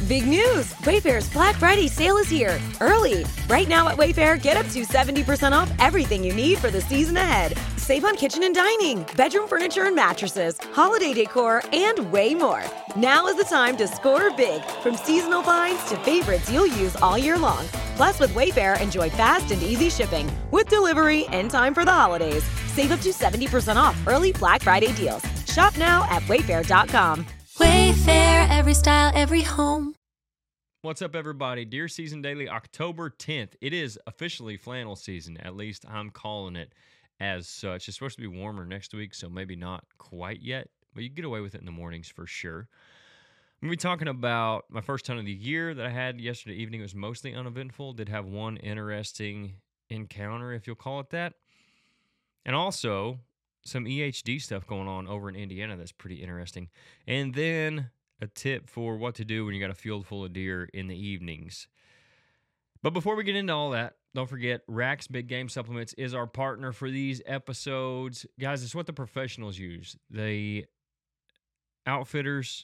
Big news! Wayfair's Black Friday sale is here, early. Right now at Wayfair, get up to 70% off everything you need for the season ahead. Save on kitchen and dining, bedroom furniture and mattresses, holiday decor, and way more. Now is the time to score big, from seasonal finds to favorites you'll use all year long. Plus, with Wayfair, enjoy fast and easy shipping with delivery in time for the holidays. Save up to 70% off early Black Friday deals. Shop now at wayfair.com. Wayfair, every style, every home. What's up, everybody? Deer Season Daily, October 10th. It is officially flannel season. At least I'm calling it as such. It's supposed to be warmer next week, so maybe not quite yet, but you can get away with it in the mornings for sure. I'm going to be talking about my first hunt of the year that I had yesterday evening. It was mostly uneventful. Did have one interesting encounter, if you'll call it that. And also some EHD stuff going on over in Indiana that's pretty interesting. And then a tip for what to do when you got a field full of deer in the evenings. But before we get into all that, don't forget, Rack's Big Game Supplements is our partner for these episodes. Guys, it's what the professionals use. The outfitters,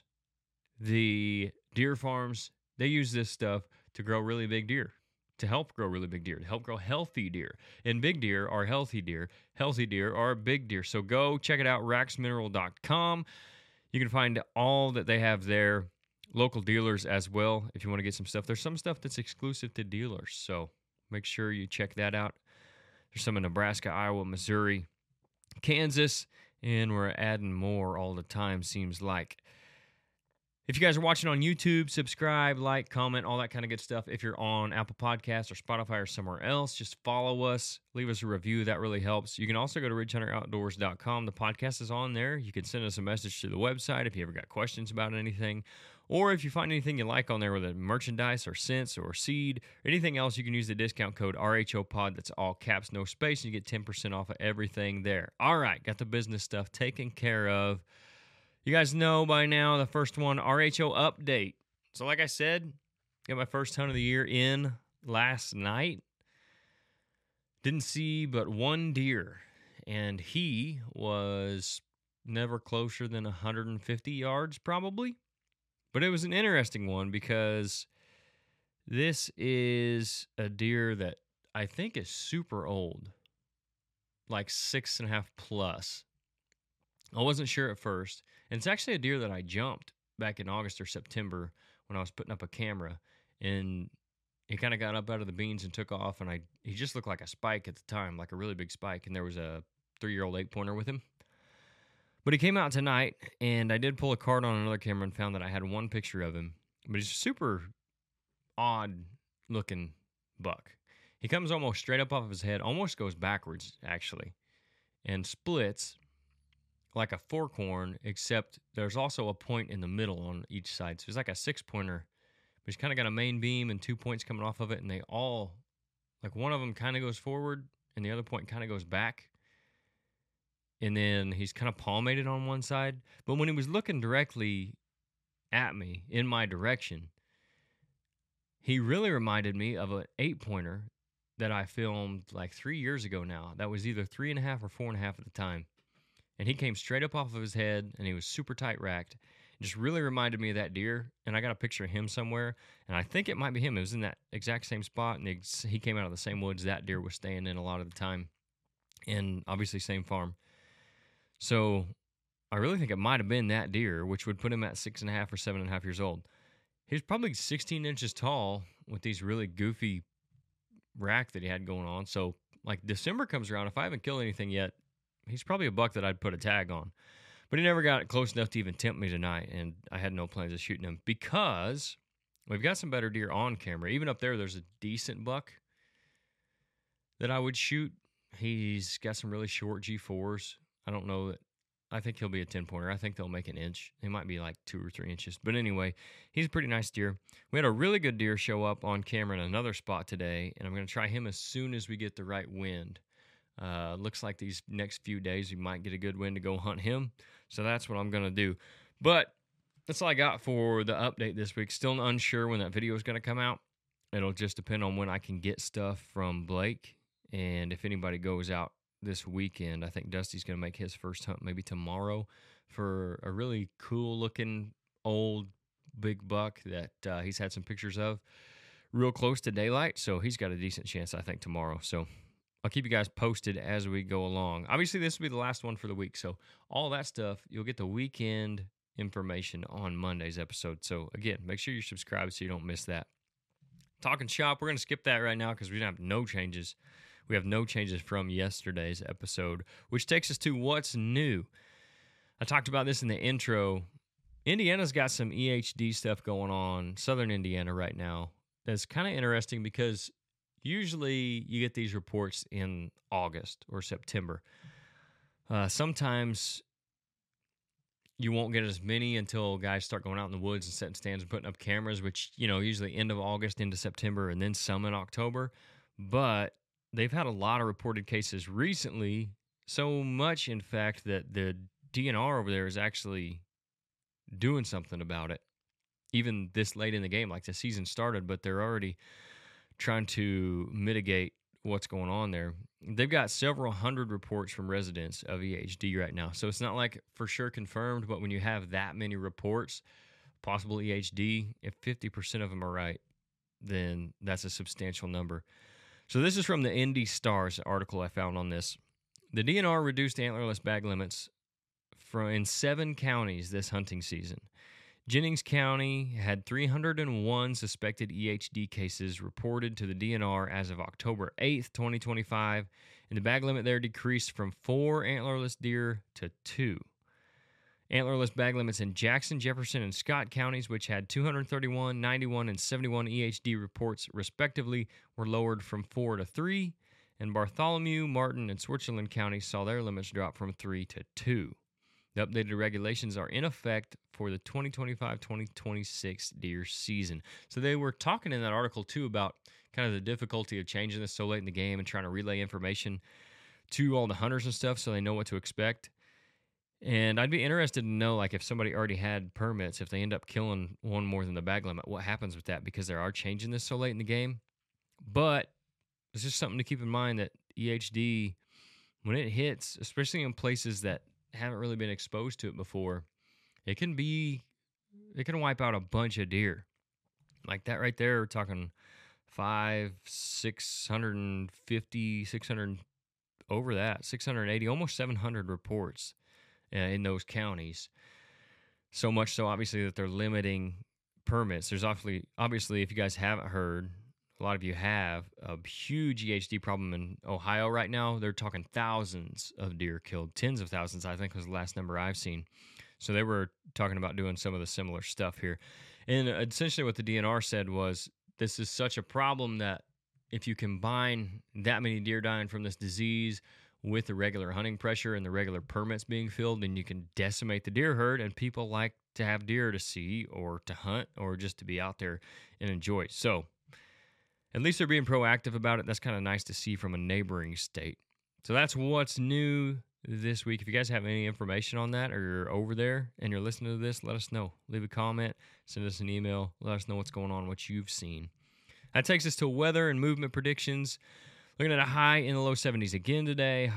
the deer farms, they use this stuff to grow really big deer, to help grow really big deer, to help grow healthy deer. And big deer are healthy deer. Healthy deer are big deer. So go check it out, racksmineral.com. You can find all that they have there, local dealers as well, if you want to get some stuff. There's some stuff that's exclusive to dealers, so make sure you check that out. There's some in Nebraska, Iowa, Missouri, Kansas, and we're adding more all the time, seems like. If you guys are watching on YouTube, subscribe, like, comment, all that kind of good stuff. If you're on Apple Podcasts or Spotify or somewhere else, just follow us. Leave us a review. That really helps. You can also go to ridgehunteroutdoors.com. The podcast is on there. You can send us a message to the website if you ever got questions about anything. Or if you find anything you like on there, whether merchandise or scents or seed or anything else, you can use the discount code RHOPOD. That's all caps, no space, and you get 10% off of everything there. All right, got the business stuff taken care of. You guys know by now the first one, RHO update. So like I said, got my first hunt of the year in last night. Didn't see but one deer, and he was never closer than 150 yards probably. But it was an interesting one because this is a deer that I think is super old, like 6.5 plus. I wasn't sure at first. And it's actually a deer that I jumped back in August or September when I was putting up a camera. And he kind of got up out of the beans and took off. And he just looked like a spike at the time, like a really big spike. And there was a 3-year-old 8-pointer with him. But he came out tonight, and I did pull a card on another camera and found that I had one picture of him. But he's a super odd-looking buck. He comes almost straight up off of his head, almost goes backwards, actually, and splits like a forkhorn, except there's also a point in the middle on each side. So it's like a 6-pointer, but he's kind of got a main beam and 2 points coming off of it, and they all, like one of them kind of goes forward, and the other point kind of goes back. And then he's kind of palmated on one side. But when he was looking directly at me, in my direction, he really reminded me of an 8-pointer that I filmed like 3 years ago now. That was either 3.5 or 4.5 at the time. And he came straight up off of his head, and he was super tight racked. It just really reminded me of that deer. And I got a picture of him somewhere, and I think it might be him. It was in that exact same spot, and he came out of the same woods that deer was staying in a lot of the time. And obviously same farm. So I really think it might have been that deer, which would put him at 6.5 or 7.5 years old. He was probably 16 inches tall with these really goofy rack that he had going on. So like December comes around, if I haven't killed anything yet, he's probably a buck that I'd put a tag on. But he never got close enough to even tempt me tonight, and I had no plans of shooting him because we've got some better deer on camera. Even up there's a decent buck that I would shoot. He's got some really short G4s. I don't know that. I think he'll be a 10-pointer. I think they'll make an inch. They might be like 2 or 3 inches. But anyway, he's a pretty nice deer. We had a really good deer show up on camera in another spot today, and I'm going to try him as soon as we get the right wind. Looks like these next few days we might get a good wind to go hunt him. So that's what I'm going to do. But that's all I got for the update this week. Still unsure when that video is going to come out. It'll just depend on when I can get stuff from Blake. And if anybody goes out this weekend, I think Dusty's going to make his first hunt maybe tomorrow for a really cool looking old big buck that he's had some pictures of real close to daylight. So he's got a decent chance, I think, tomorrow. So I'll keep you guys posted as we go along. Obviously, this will be the last one for the week. So all that stuff, you'll get the weekend information on Monday's episode. So again, make sure you're subscribed so you don't miss that. Talking shop, we're going to skip that right now because we have no changes. We have no changes from yesterday's episode, which takes us to what's new. I talked about this in the intro. Indiana's got some EHD stuff going on, Southern Indiana right now. That's kind of interesting because usually you get these reports in August or September. Sometimes you won't get as many until guys start going out in the woods and setting stands and putting up cameras, which, usually end of August into September and then some in October. But they've had a lot of reported cases recently, so much, in fact, that the DNR over there is actually doing something about it, even this late in the game. Like, the season started, but they're already trying to mitigate what's going on there. They've got several hundred reports from residents of EHD right now, so it's not like for sure confirmed, but when you have that many reports, possible EHD, if 50% of them are right, then that's a substantial number. So this is from the Indy Stars article I found on this. The DNR reduced antlerless bag limits in 7 counties this hunting season. Jennings County had 301 suspected EHD cases reported to the DNR as of October 8th, 2025, and the bag limit there decreased from 4 antlerless deer to 2. Antlerless bag limits in Jackson, Jefferson, and Scott counties, which had 231, 91, and 71 EHD reports respectively, were lowered from 4 to 3, and Bartholomew, Martin, and Switzerland counties saw their limits drop from 3 to 2. The updated regulations are in effect for the 2025-2026 deer season. So they were talking in that article, too, about kind of the difficulty of changing this so late in the game and trying to relay information to all the hunters and stuff so they know what to expect. And I'd be interested to know, like, if somebody already had permits, if they end up killing one more than the bag limit, what happens with that? Because they are changing this so late in the game. But it's just something to keep in mind that EHD, when it hits, especially in places that haven't really been exposed to it before, it can wipe out a bunch of deer. Like that right there, we're talking 650, 600, over that, 680, almost 700 reports in those counties. So much so, obviously, that they're limiting permits. There's obviously, if you guys haven't heard, a lot of you have, a huge EHD problem in Ohio right now. They're talking thousands of deer killed, tens of thousands, I think was the last number I've seen. So they were talking about doing some of the similar stuff here. And essentially what the DNR said was, this is such a problem that if you combine that many deer dying from this disease with the regular hunting pressure and the regular permits being filled, then you can decimate the deer herd, and people like to have deer to see or to hunt or just to be out there and enjoy. So at least they're being proactive about it. That's kind of nice to see from a neighboring state. So that's what's new this week. If you guys have any information on that, or you're over there and you're listening to this, let us know. Leave a comment, send us an email, let us know what's going on, what you've seen. That takes us to weather and movement predictions. Looking at a high in the low 70s again today,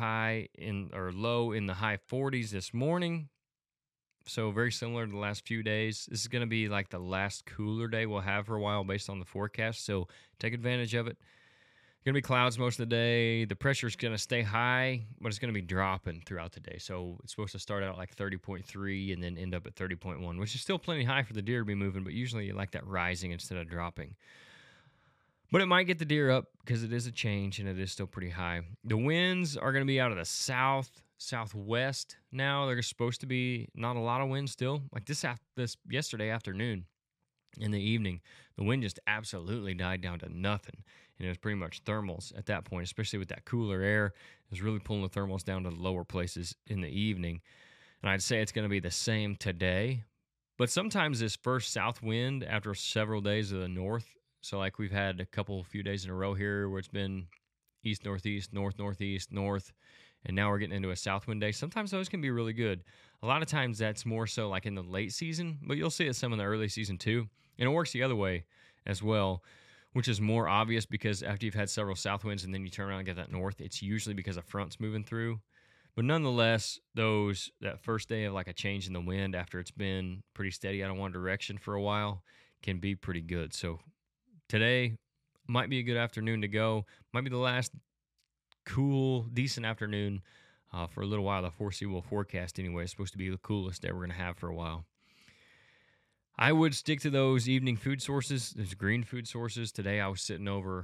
low in the high 40s this morning. So very similar to the last few days. This is going to be like the last cooler day we'll have for a while based on the forecast, so take advantage of it. Going to be clouds most of the day. The pressure is going to stay high, but it's going to be dropping throughout the day. So it's supposed to start out like 30.3 and then end up at 30.1, which is still plenty high for the deer to be moving, but usually you like that rising instead of dropping. But it might get the deer up because it is a change and it is still pretty high. The winds are going to be out of the southwest now. They're supposed to be not a lot of wind still. Like this yesterday afternoon in the evening, the wind just absolutely died down to nothing. And it was pretty much thermals at that point, especially with that cooler air. It was really pulling the thermals down to the lower places in the evening. And I'd say it's going to be the same today. But sometimes this first south wind after several days of the north, so like we've had a few days in a row here where it's been east-northeast, north-northeast, north, and now we're getting into a south wind day. Sometimes those can be really good. A lot of times that's more so like in the late season, but you'll see it some in the early season too. And it works the other way as well, which is more obvious because after you've had several south winds and then you turn around and get that north, it's usually because a front's moving through. But nonetheless, that first day of like a change in the wind after it's been pretty steady out of one direction for a while can be pretty good. So today might be a good afternoon to go. Might be the last cool, decent afternoon for a little while. The foreseeable forecast anyway is supposed to be the coolest day we're going to have for a while. I would stick to those evening food sources, those green food sources. Yesterday I was sitting over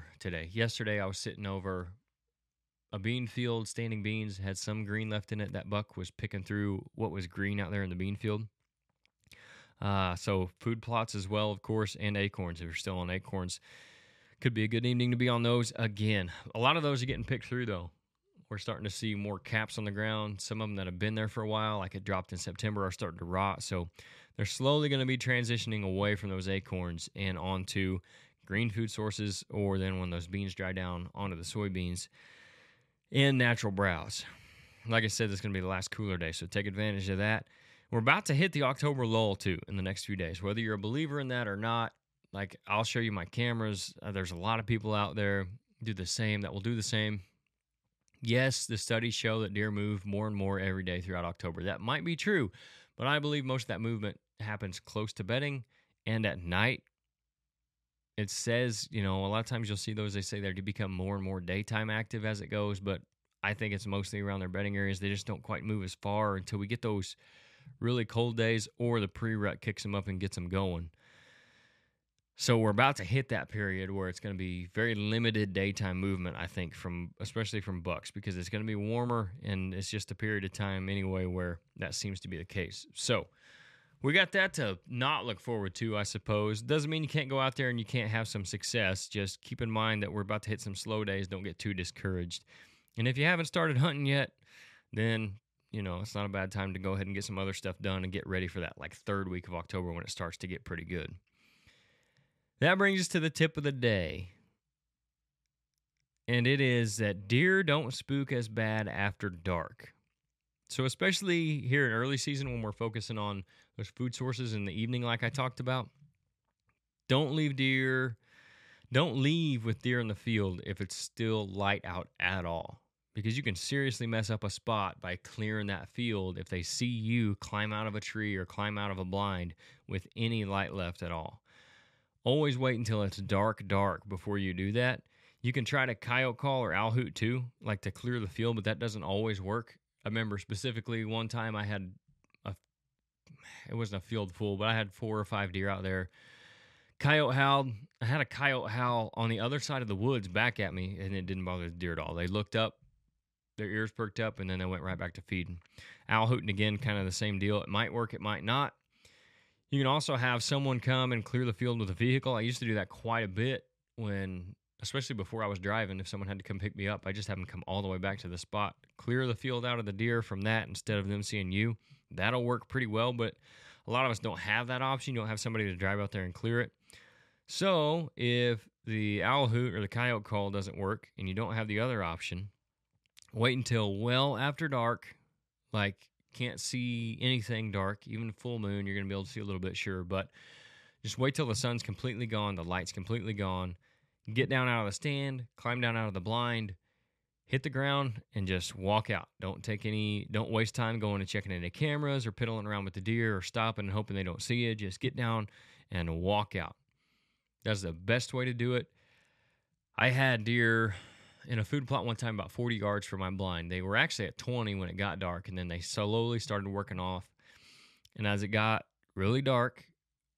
a bean field, standing beans, had some green left in it. That buck was picking through what was green out there in the bean field. So food plots as well, of course, and acorns. If you're still on acorns, could be a good evening to be on those again. A lot of those are getting picked through, though. We're starting to see more caps on the ground. Some of them that have been there for a while, like it dropped in September, are starting to rot. So they're slowly going to be transitioning away from those acorns and onto green food sources, or then when those beans dry down, onto the soybeans and natural browse. Like I said, this is going to be the last cooler day, so take advantage of that. We're about to hit the October lull, too, in the next few days. Whether you're a believer in that or not, like, I'll show you my cameras. There's a lot of people out there that will do the same. Yes, the studies show that deer move more and more every day throughout October. That might be true, but I believe most of that movement happens close to bedding and at night. It says, a lot of times you'll see those, they say they do become more and more daytime active as it goes, but I think it's mostly around their bedding areas. They just don't quite move as far until we get those really cold days or the pre-rut kicks them up and gets them going. So we're about to hit that period where it's going to be very limited daytime movement, I think, especially from bucks, because it's going to be warmer, and it's just a period of time anyway where that seems to be the case. So we got that to not look forward to, I suppose. Doesn't mean you can't go out there and you can't have some success. Just keep in mind that we're about to hit some slow days. Don't get too discouraged. And if you haven't started hunting yet, then, it's not a bad time to go ahead and get some other stuff done and get ready for that, like, third week of October when it starts to get pretty good. That brings us to the tip of the day. And it is that deer don't spook as bad after dark. So especially here in early season when we're focusing on those food sources in the evening like I talked about, don't leave with deer in the field if it's still light out at all. Because you can seriously mess up a spot by clearing that field if they see you climb out of a tree or climb out of a blind with any light left at all. Always wait until it's dark before you do that. You can try to coyote call or owl hoot too, like to clear the field, but that doesn't always work. I remember specifically one time it wasn't a field full, but I had 4 or 5 deer out there. Coyote howled. I had a coyote howl on the other side of the woods back at me, and it didn't bother the deer at all. They looked up, their ears perked up, and then they went right back to feeding. Owl hooting again, kind of the same deal. It might work, it might not. You can also have someone come and clear the field with a vehicle. I used to do that quite a bit especially before I was driving. If someone had to come pick me up, I just have them come all the way back to the spot, clear the field out of the deer from that instead of them seeing you. That'll work pretty well, but a lot of us don't have that option. You don't have somebody to drive out there and clear it. So if the owl hoot or the coyote call doesn't work and you don't have the other option, wait until well after dark, like can't see anything dark, even full moon, you're going to be able to see a little bit, sure, but just wait till the sun's completely gone, the light's completely gone, get down out of the stand, climb down out of the blind, hit the ground, and just walk out. Don't waste time going and checking any cameras or piddling around with the deer or stopping and hoping they don't see you. Just get down and walk out. That's the best way to do it. I had deer in a food plot one time about 40 yards from my blind. They were actually at 20 when it got dark, and then they slowly started working off. And as it got really dark,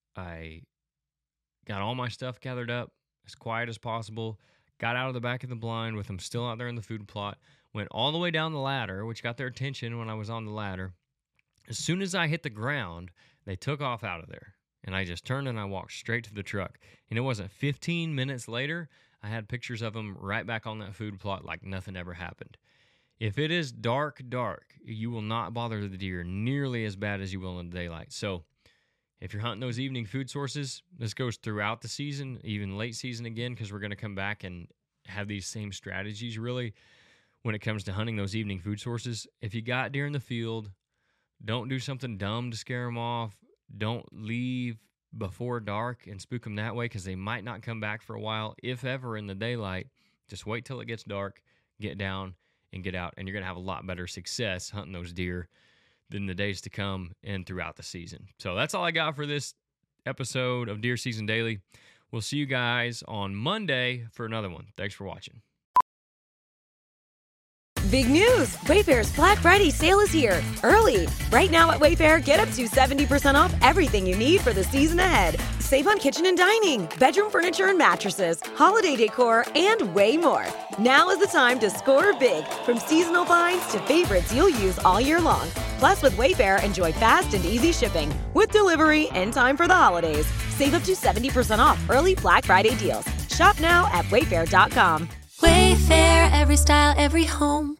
I got all my stuff gathered up as quiet as possible, got out of the back of the blind with them still out there in the food plot, went all the way down the ladder, which got their attention when I was on the ladder. As soon as I hit the ground, they took off out of there. And I just turned and I walked straight to the truck. And it wasn't 15 minutes later, I had pictures of them right back on that food plot like nothing ever happened. If it is dark, you will not bother the deer nearly as bad as you will in the daylight. So if you're hunting those evening food sources, this goes throughout the season, even late season again, because we're going to come back and have these same strategies really when it comes to hunting those evening food sources. If you got deer in the field, don't do something dumb to scare them off. Don't leave before dark and spook them that way, because they might not come back for a while, if ever, in the daylight. Just wait till it gets dark, get down, and get out, and you're going to have a lot better success hunting those deer than the days to come and throughout the season. So that's all I got for this episode of Deer Season Daily. We'll see you guys on Monday for another one. Thanks for watching. Big news! Wayfair's Black Friday sale is here, early. Right now at Wayfair, get up to 70% off everything you need for the season ahead. Save on kitchen and dining, bedroom furniture and mattresses, holiday decor, and way more. Now is the time to score big, from seasonal finds to favorites you'll use all year long. Plus, with Wayfair, enjoy fast and easy shipping, with delivery in time for the holidays. Save up to 70% off early Black Friday deals. Shop now at wayfair.com. Wayfair, every style, every home.